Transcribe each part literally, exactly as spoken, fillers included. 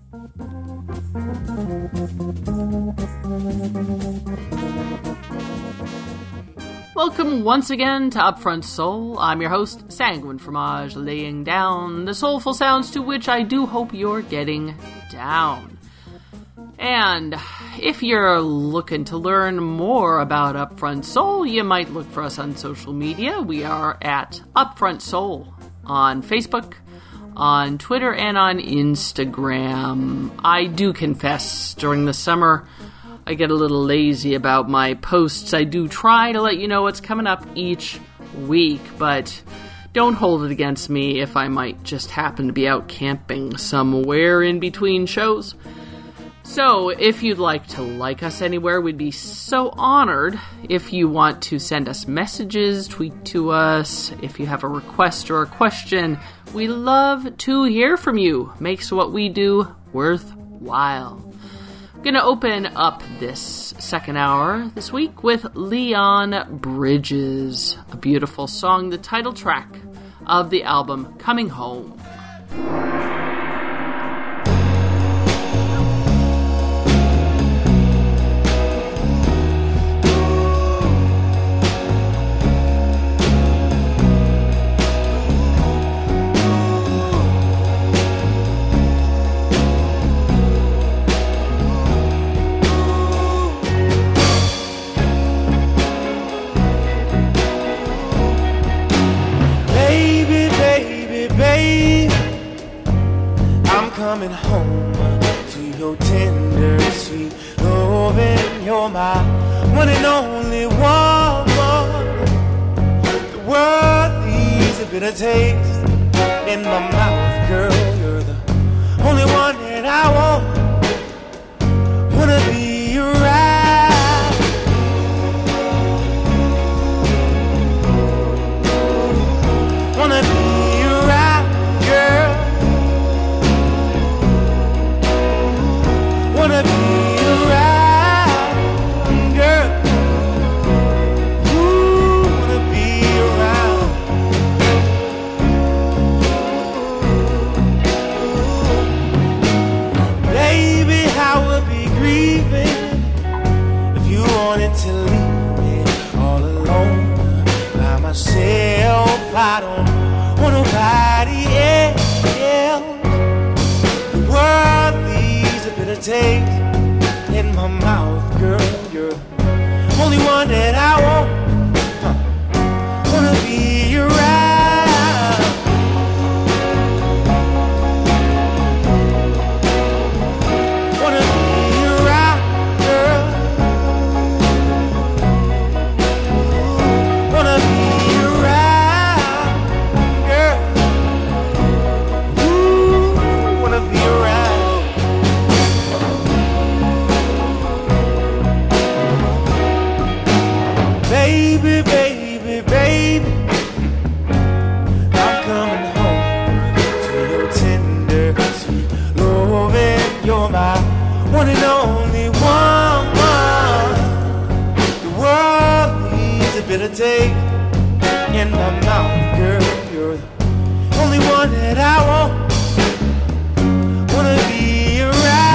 Welcome once again to Upfront Soul. I'm your host, Sanguine Fromage, laying down the soulful sounds to which I do hope you're getting down. And if you're looking to learn more about Upfront Soul, you might look for us on social media. We are at Upfront Soul on Facebook, on Twitter, and on Instagram. I do confess, during the summer, I get a little lazy about my posts. I do try to let you know what's coming up each week, but don't hold it against me if I might just happen to be out camping somewhere in between shows. So, if you'd like to like us anywhere, we'd be so honored. If you want to send us messages, tweet to us, if you have a request or a question, we love to hear from you. Makes what we do worthwhile. I'm going to open up this second hour this week with Leon Bridges, a beautiful song, the title track of the album Coming Home. Coming home to your tender, sweet loving. You're my one and only woman. The world leaves a bitter taste in my mouth, girl. You're the only one that I want. Wanna be right. Wanna be right, girl. Wanna be around, girl. Ooh, wanna be around. Baby, I would be grieving if you wanted to leave me all alone by myself. I don't want nobody else. The world taste in my mouth, girl. You're the only one that I want. Huh. Wanna be around. Wanna be around, girl. Wanna be around, girl. Ooh, wanna be around. Baby, baby, baby, I'm coming home to your tender, sweet loving. You're my one and only woman. The world needs a bitter taste in my mouth, girl. You're the only one that I want. Wanna be around.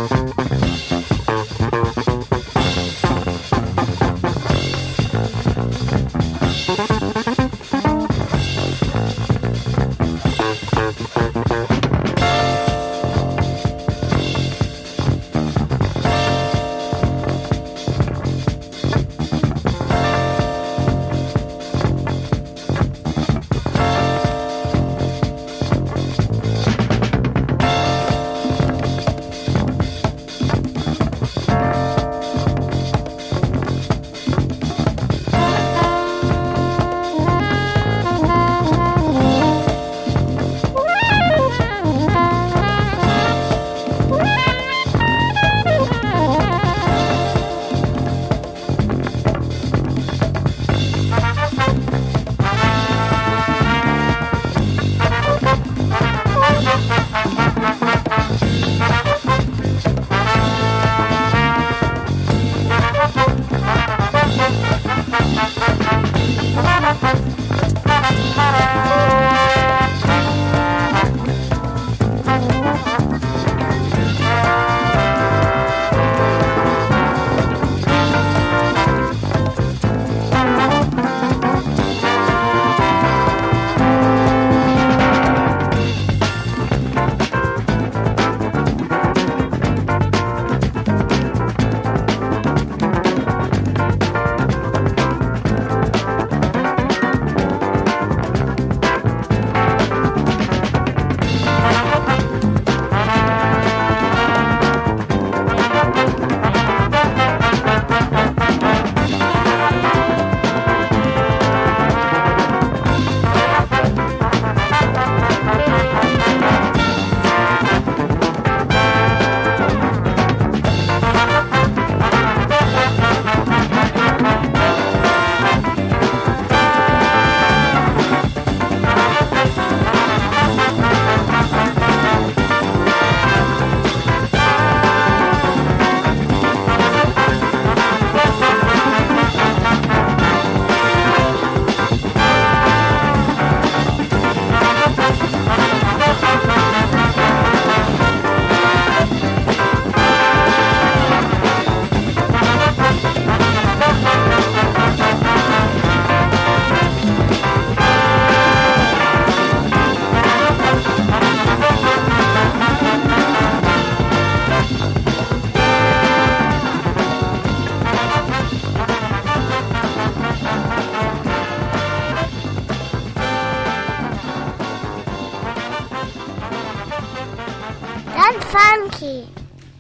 funky.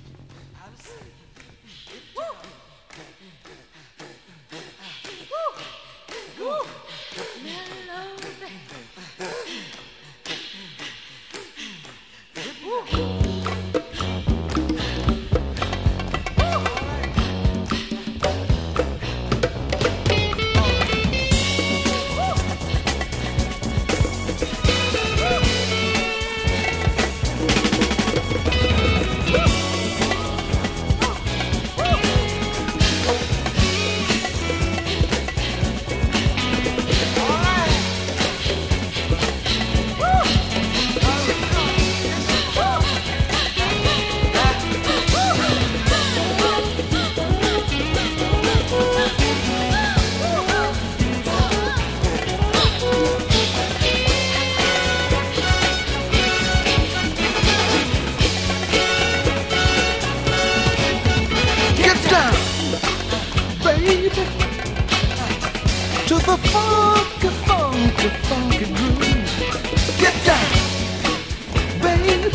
To the funky, funky, funky groove. Get down, baby.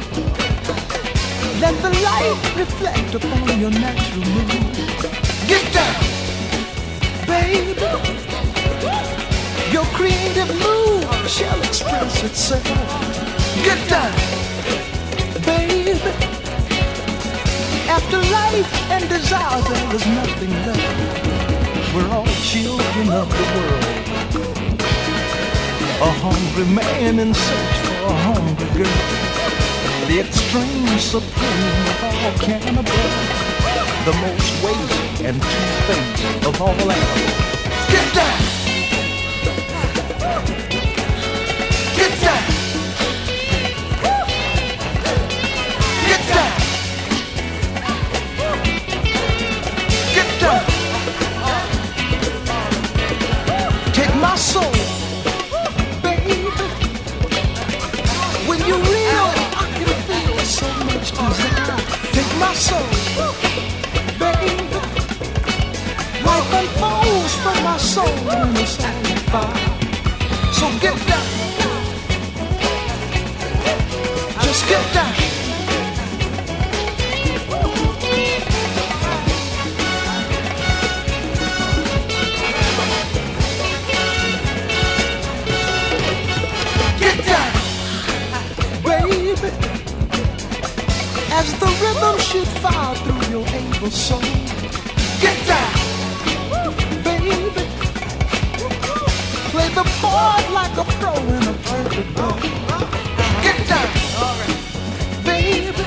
Let the light reflect upon your natural mood. Get down, baby. Your creative mood shall express itself. Get down, baby. After life and desire, there is nothing left. We're all children of the world. A hungry man in search for a hungry girl. The extreme supreme of all cannibals. The most waste and two-faced of all animals. Get down! Get down! Get down! get down. Get down, baby, as the rhythm should fire through your able soul. Get down, baby, play the part like a pro in a perfect role. Get down, baby,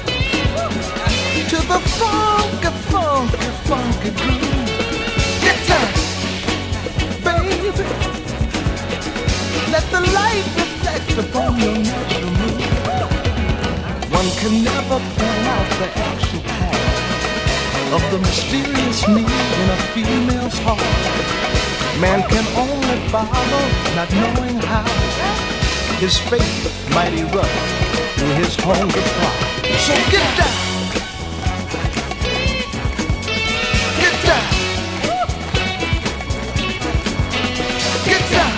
to the funky, funky, funky groove. Get down, baby, let the light reflect upon your natural mood. One can never point out the actual path of the mysterious need in a female's heart. Man can only follow, not knowing how. His fate might erupt through his hunger pride. So get down, get down, get down,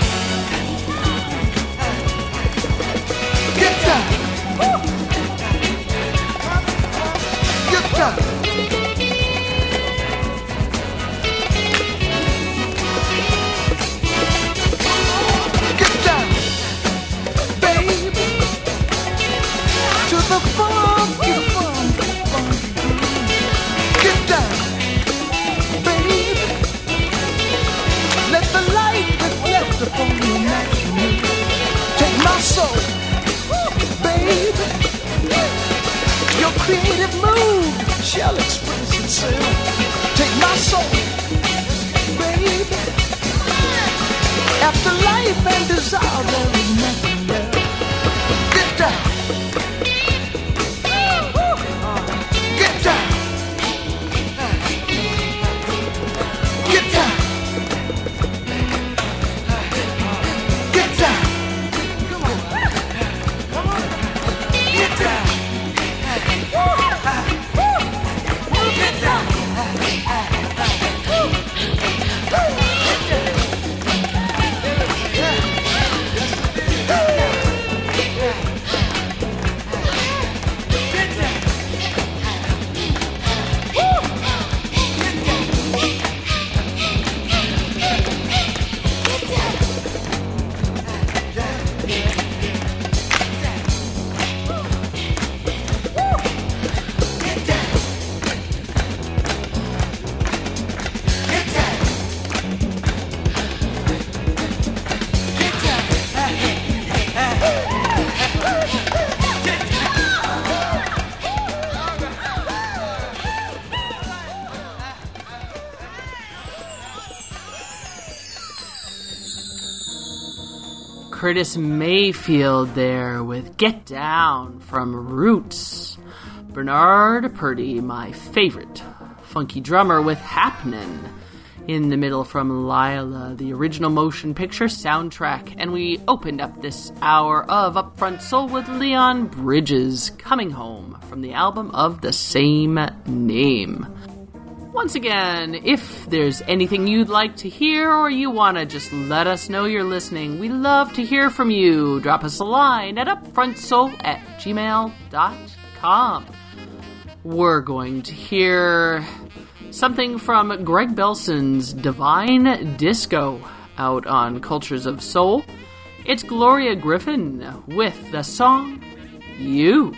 get down, get down. The funky, funky, funky groove. Get down, baby. Let the light reflect upon your natural mood. Take my soul, baby. Your creative mood shall express itself. Take my soul, baby. After life and desire, there is nothing left. Get down. Curtis Mayfield there with Get Down from Roots. Bernard Purdie, my favorite funky drummer, with Happenin' in the middle from Lila, the original motion picture soundtrack. And we opened up this hour of Upfront Soul with Leon Bridges, Coming Home, from the album of the same name. Once again, if there's anything you'd like to hear or you want to just let us know you're listening, we love to hear from you. Drop us a line at upfrontsoul at gmail dot com. We're going to hear something from Greg Belson's Divine Disco out on Cultures of Soul. It's Gloria Griffin with the song You.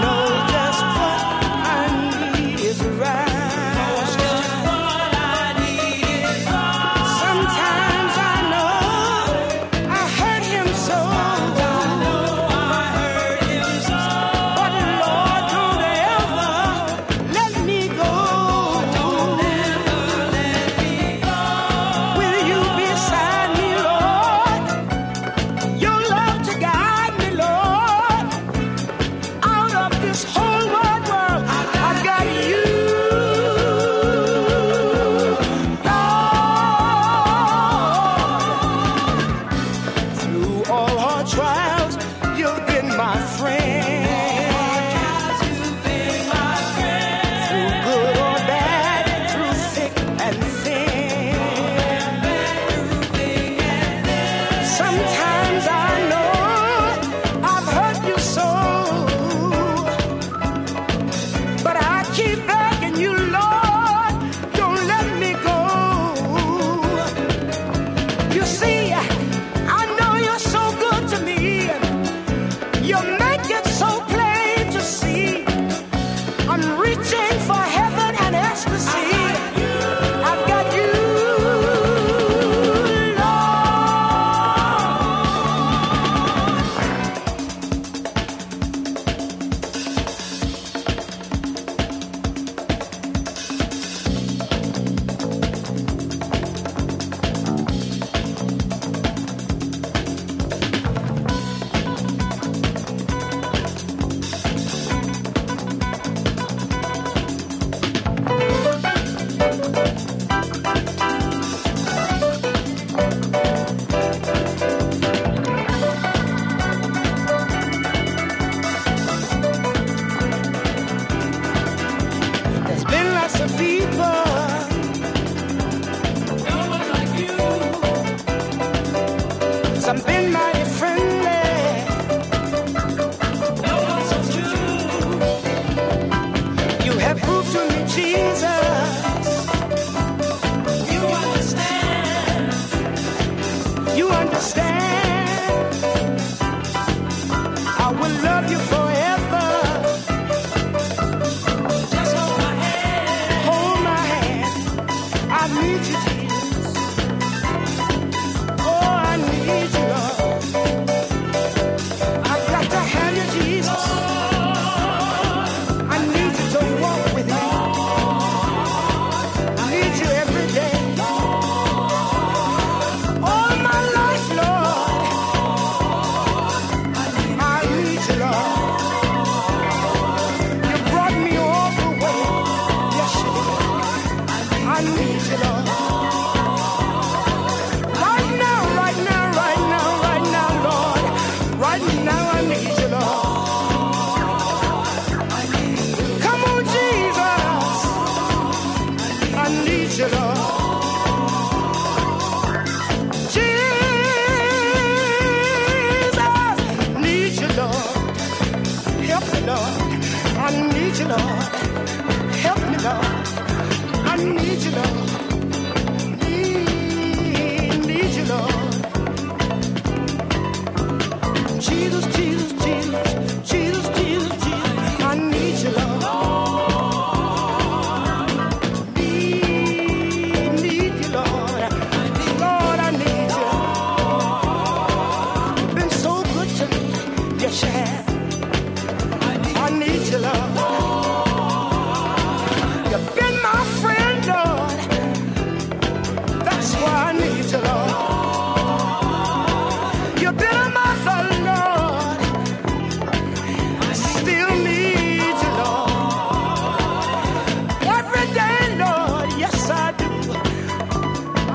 Just what I need is right. Just what I need.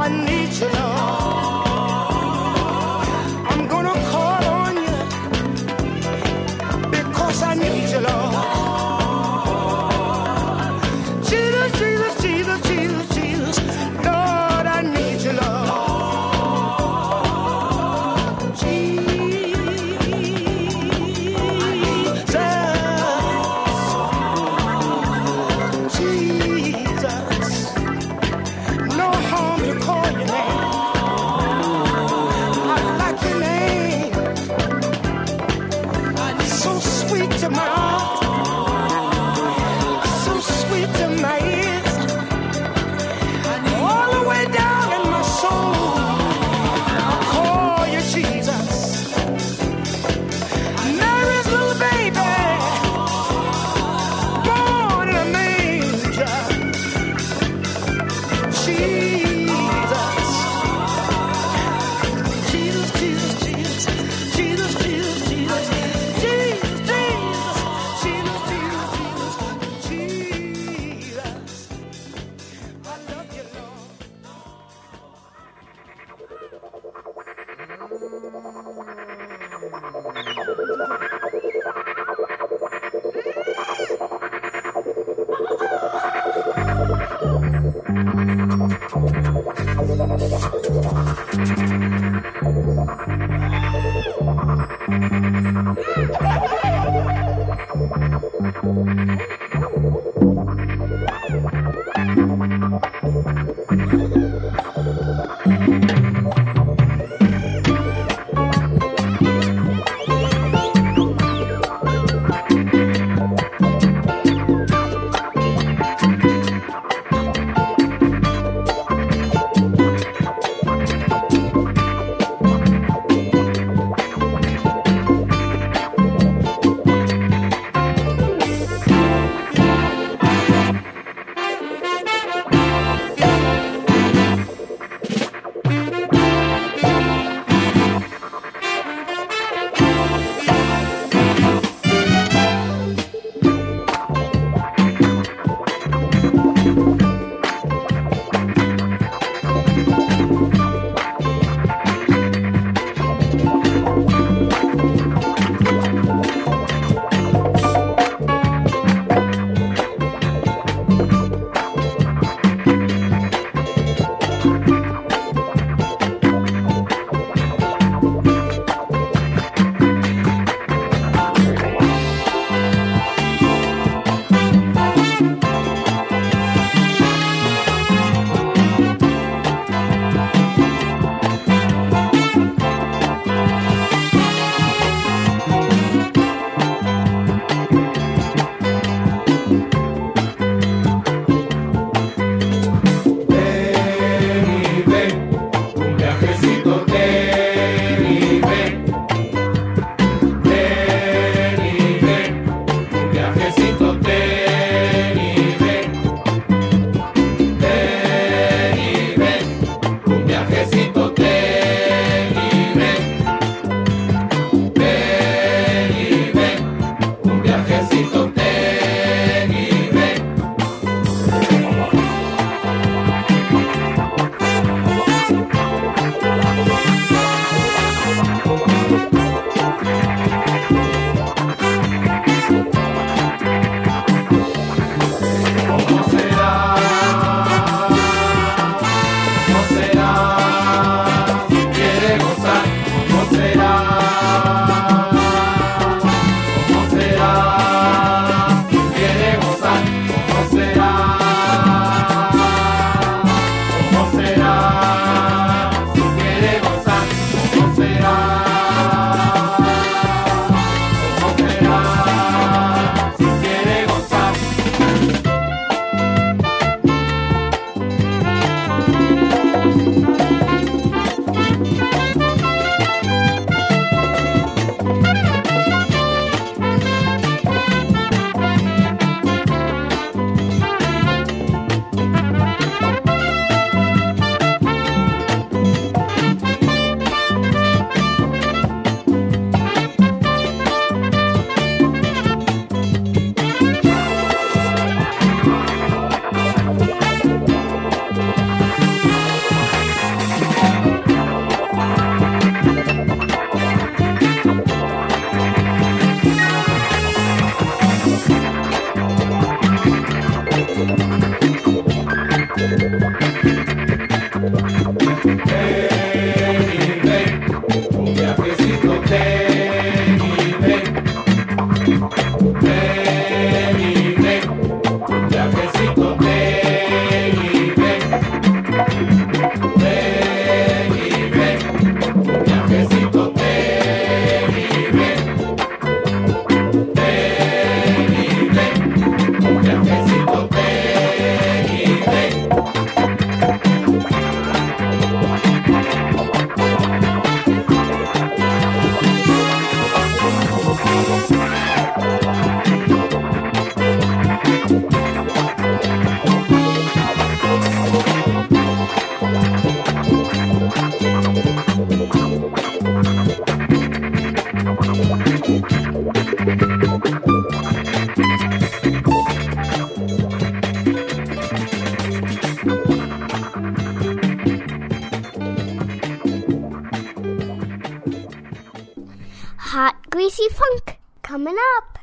I need you, Lord. I'm gonna call on you because I need you, Lord. Jesus, Jesus, Jesus, Jesus, Jesus, Lord, I need you, Lord. Hot, greasy funk coming up.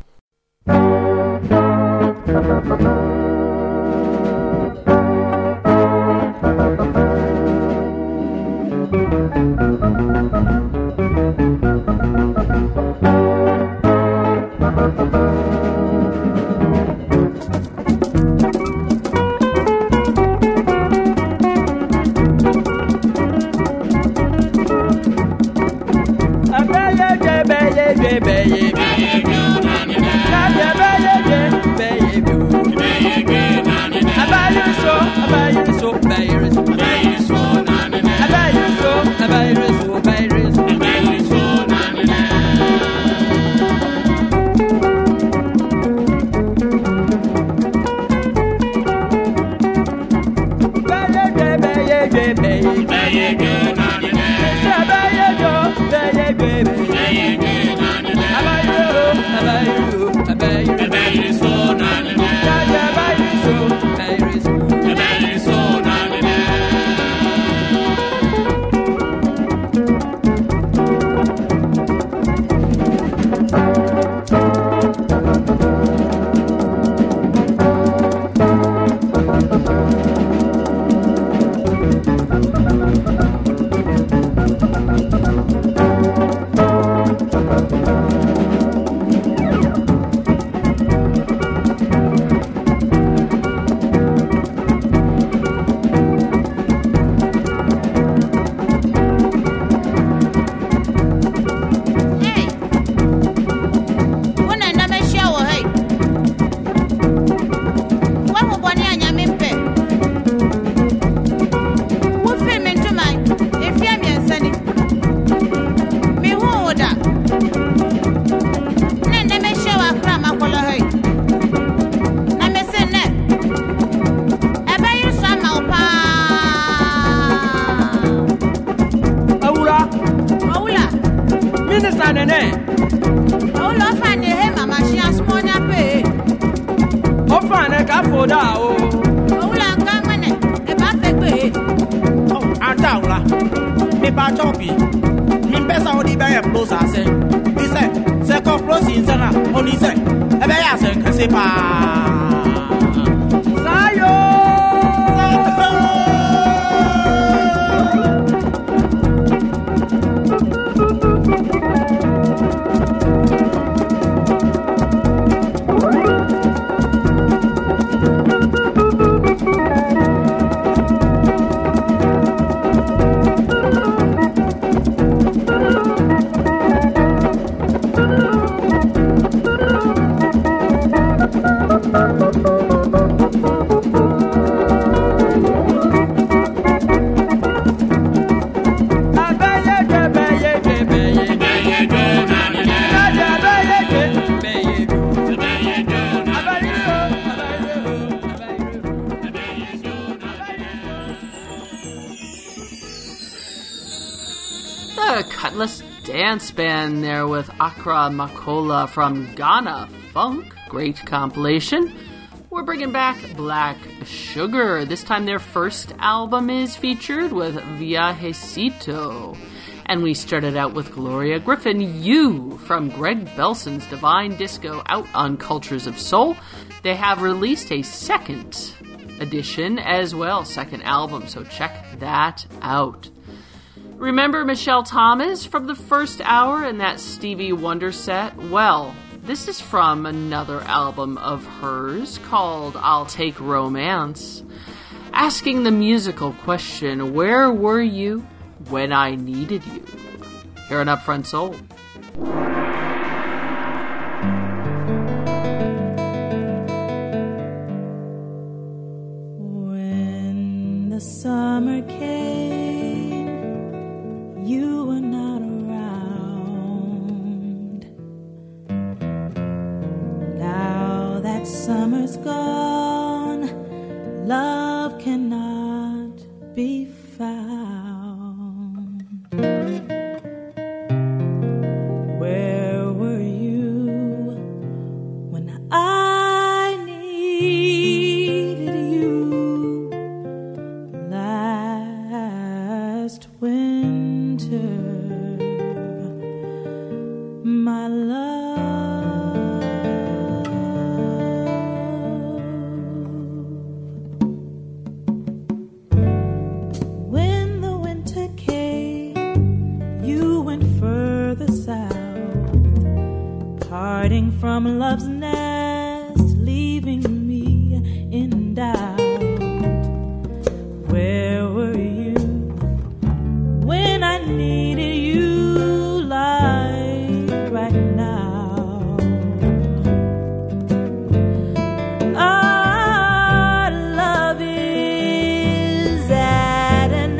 Cutlass Dance Band there with Accra Makola from Ghana Funk. Great compilation. We're bringing back Black Sugar. This time their first album is featured with Viajecito. And we started out with Gloria Griffin, You, from Greg Belson's Divine Disco out on Cultures of Soul. They have released a second edition as well, second album, so check that out. Remember Michelle Thomas from the first hour in that Stevie Wonder set? Well, this is from another album of hers called I'll Take Romance, asking the musical question, where were you when I needed you? Here on Upfront Soul. When the summer came, you were not around. Now that summer's gone, love cannot be found. Where were you when I needed you last winter, my love? When the winter came, you went further south, parting from love's nest, leaving me in doubt. Where were you when I needed you like right now? Our love is at an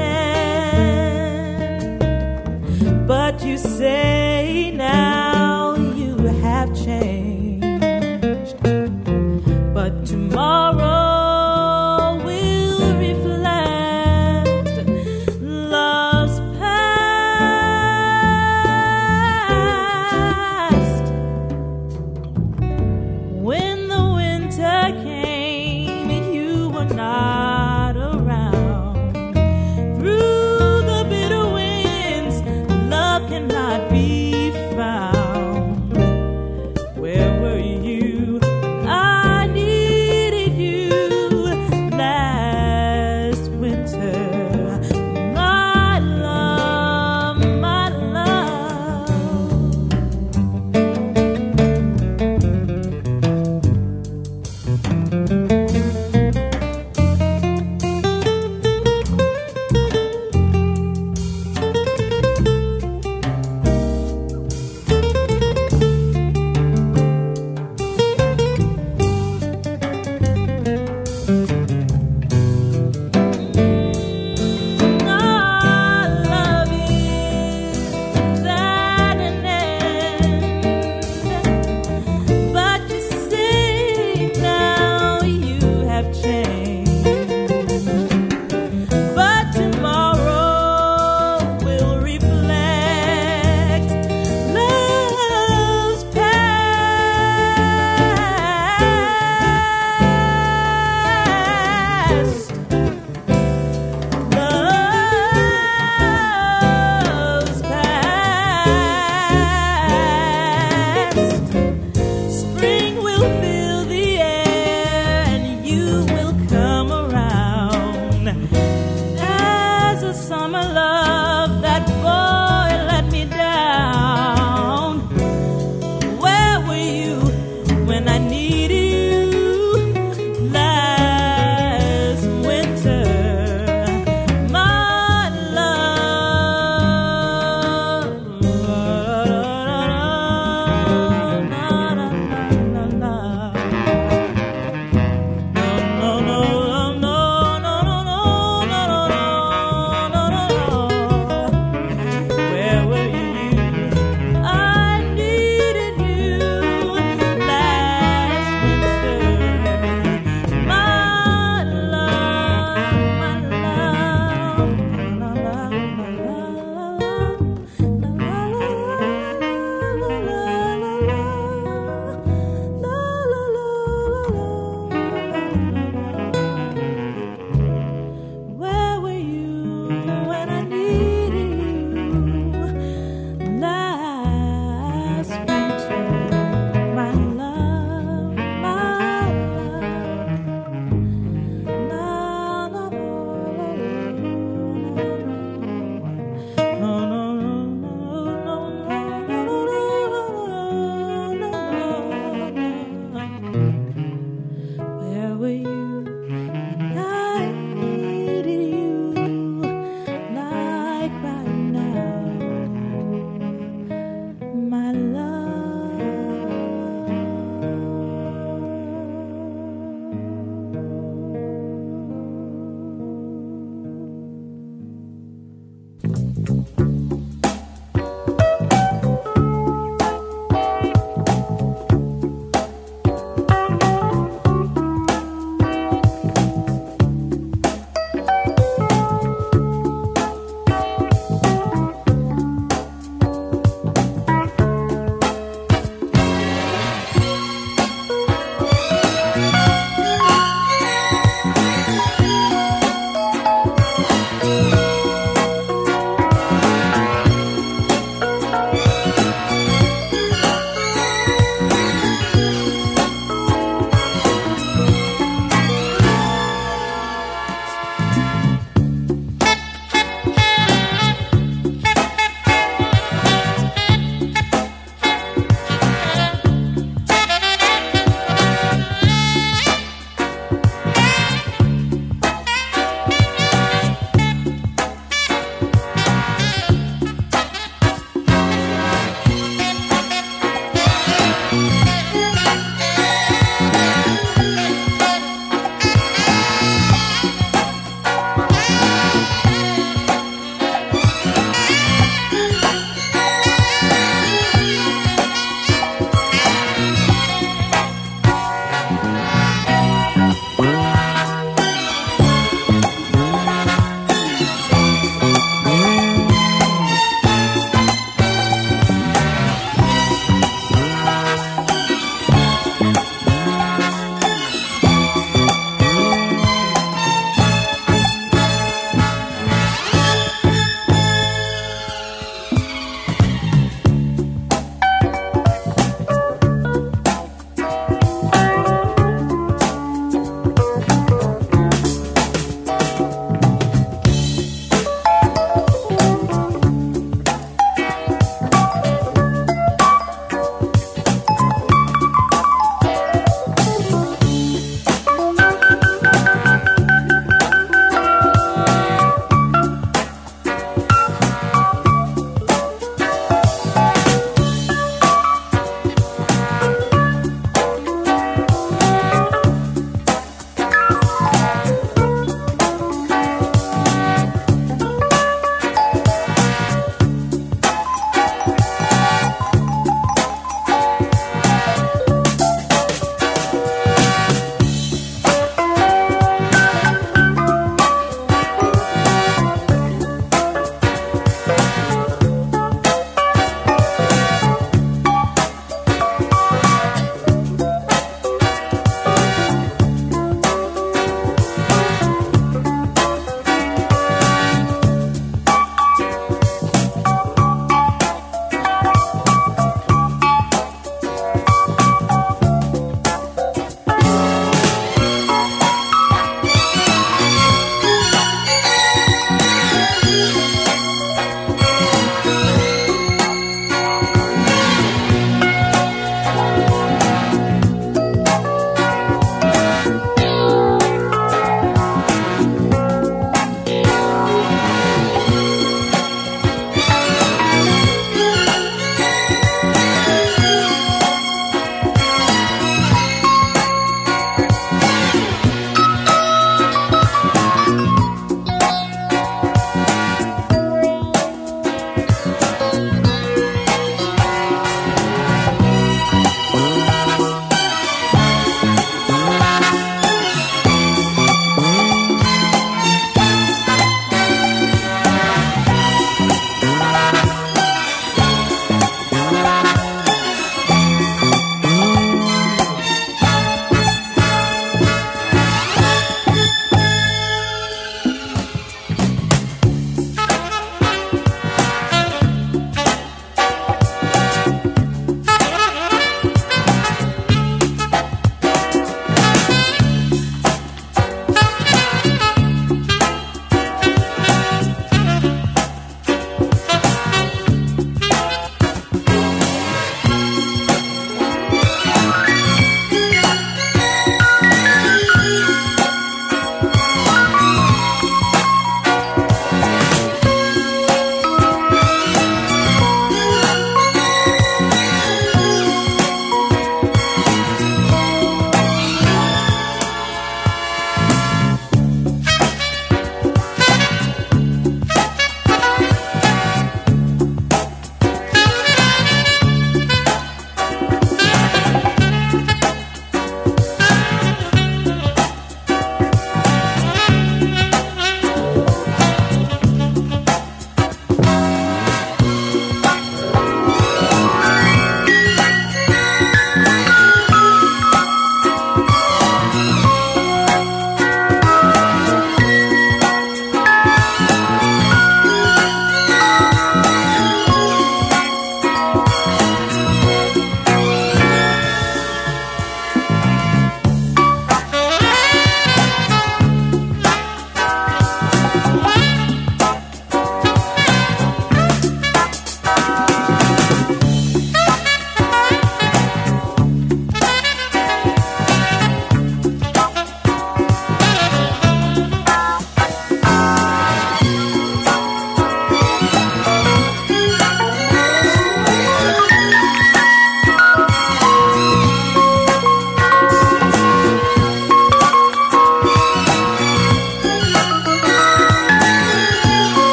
end, but you say now you have changed. But tomorrow will reflect love's past. When the winter came, you were not around. Through the bitter winds, love cannot be found. Where were you? I needed you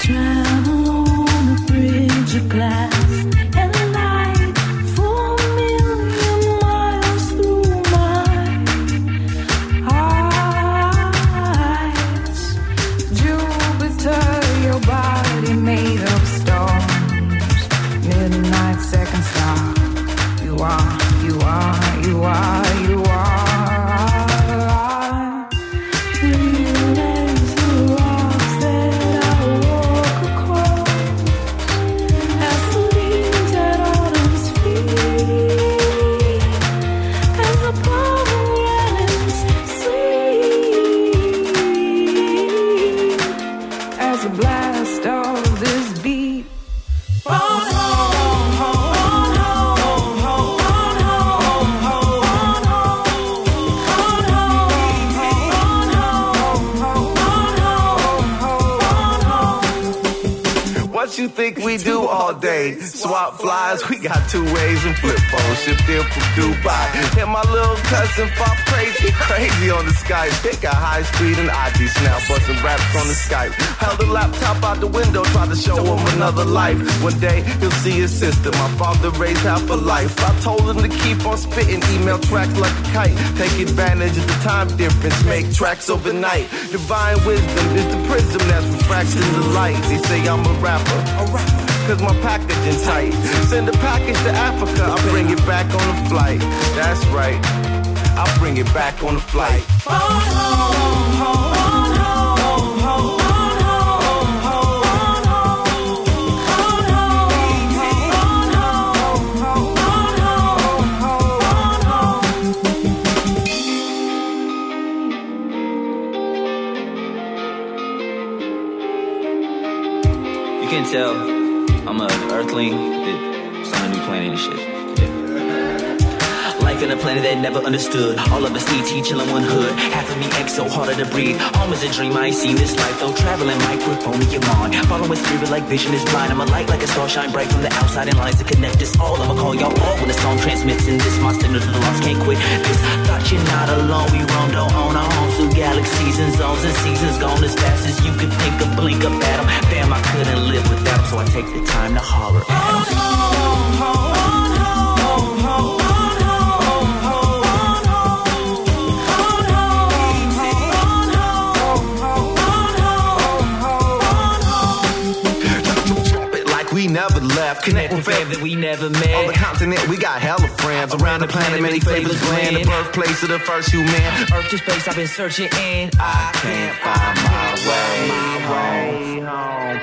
travel on a bridge of glass and light for a million miles through my eyes. Jupiter, your body made of stars, midnight second star. You are, you are, you are, you are. Real as the rocks that I walk across, as the leaves at autumn's feet, as the pomegranates sleep, as a blast of this beat. On home, on home, on home, on home. What you think we do all day? Swap flies, we got two ways and flip phones shipped in from Dubai. And my little cousin pop crazy, crazy on the Skype. They got high speed and I D snap, busting raps on the Skype. Held the laptop out the window, tried to show him another life. One day he'll see his sister, my father raised half a life. I told him to keep on spitting, email tracks like a kite. Take advantage of the time difference, make tracks overnight. Divine wisdom is the prism that's refracting the light. They say I'm a rapper, a rapper. Cause my packaging tight. Send a package to Africa, I'll bring it back on the flight. That's right, I'll bring it back on the flight. On home, on home, on home, on home, on home. You can tell I'm an earthling that's on a new planet and shit. Yeah. Life in a planet that never understood. All of us E T chillin' one hood. Half of me exo, harder to breathe. Home is a dream, I ain't seen this life though. Traveling microphone in your mind. Following spirit like vision is blind. I'm a light like a star, shine bright from the outside and lines to connect us all. I'ma call y'all all when the song transmits in this. My signal to the lost, can't quit this. Thought you're not alone, we roam, don't own our home. Through galaxies and zones and seasons gone as fast as you could think of. Blink up at them. Fam, I couldn't live without them, so I take the time to holler at them. We never left, connect with fam that we never met. On the continent, we got hella friends. Around the planet, many flavors blend. The birthplace of the first human. Earth to space, I've been searching and I can't find my way, my way home.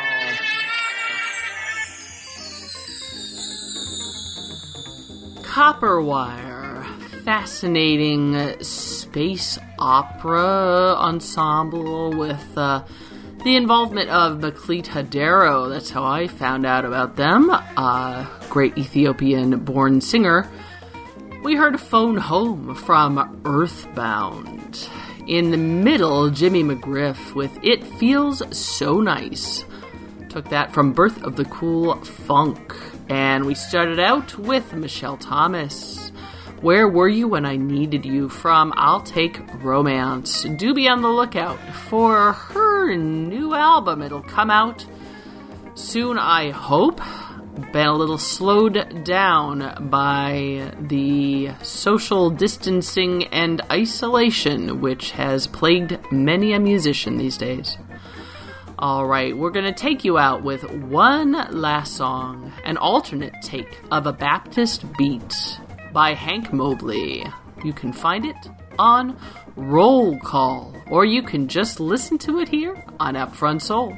Copperwire, fascinating space opera ensemble with uh, the involvement of Maklit Hadero. That's how I found out about them. A great Ethiopian-born singer. We heard Phone Home from Earthbound. In the middle, Jimmy McGriff with It Feels So Nice. Took that from Birth of the Cool Funk. And we started out with Michelle Thomas. Where Were You When I Needed You from I'll Take Romance. Do be on the lookout for her new album. It'll come out soon, I hope. Been a little slowed down by the social distancing and isolation which has plagued many a musician these days. Alright, we're going to take you out with one last song, an alternate take of a Baptist Beat by Hank Mobley. You can find it on Roll Call, or you can just listen to it here on Upfront Soul.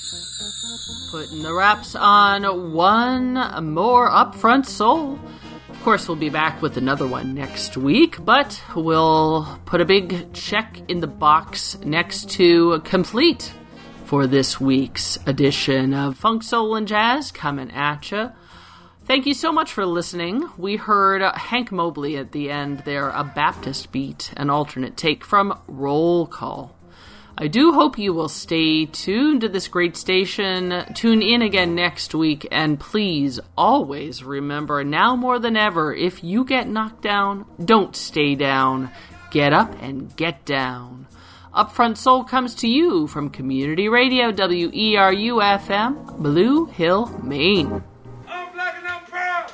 Putting the wraps on one more Upfront Soul. Of course, we'll be back with another one next week, but we'll put a big check in the box next to complete for this week's edition of Funk, Soul, and Jazz coming at ya. Thank you so much for listening. We heard Hank Mobley at the end there, a Baptist beat, an alternate take from Roll Call. I do hope you will stay tuned to this great station. Tune in again next week, and please always remember, now more than ever, if you get knocked down, don't stay down. Get up and get down. Upfront Soul comes to you from Community Radio, W E R U F M, Blue Hill, Maine. I'm black and I'm proud.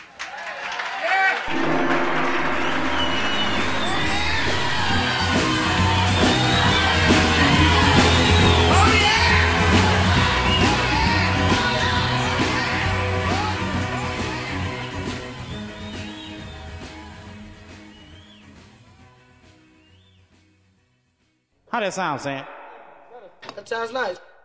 Yeah. How that sound, Sam? That sounds nice.